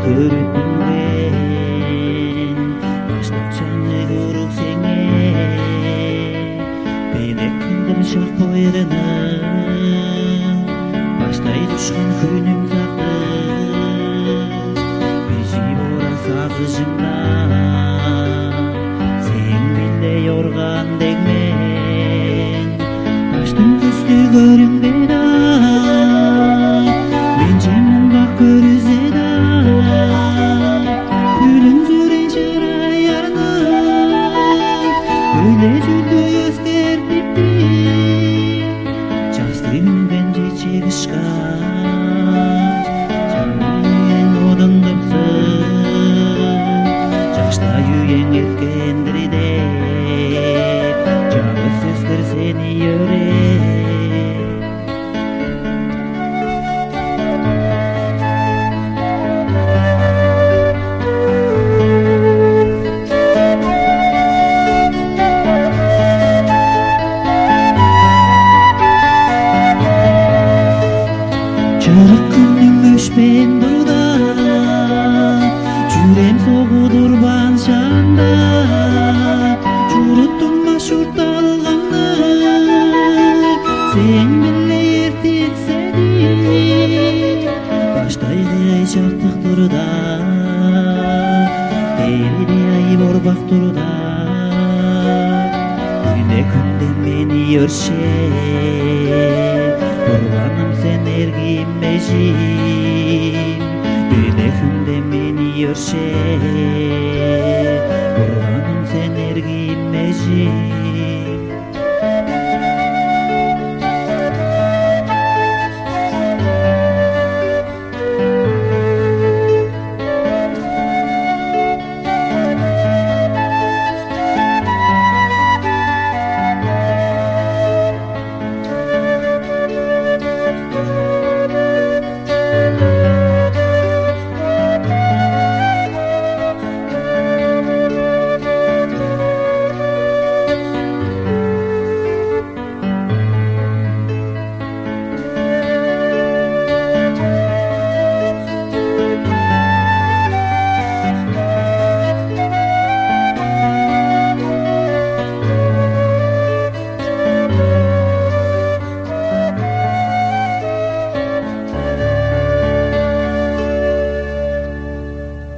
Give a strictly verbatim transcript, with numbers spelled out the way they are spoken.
көрүнген баштакчаны көрүк сеңе белектин шак койрыны баштай түшкөн күнүм сакты бизип ора сагышымда сен биле yorgan дегмен таштын көздү көрүнгөн мен жаманга көрүзө да күлүмсүрөй чырайарны көйлө жүзү өзгертипти жазды күндөн чечегишкач жанайын одондопсың жашта үйең эткендир деп жабыр сөздөр сени өрөт Чырык күнүң өшпен дуда жүрем согудур баншанда журуттум машурталганды сен биле эртикседи баштайгы ай шартык турда элиди ай борбак турда күнү күндө мени өршеп Organım sen ergin mecim Güne günde beni örşe Organım sen ergin mecim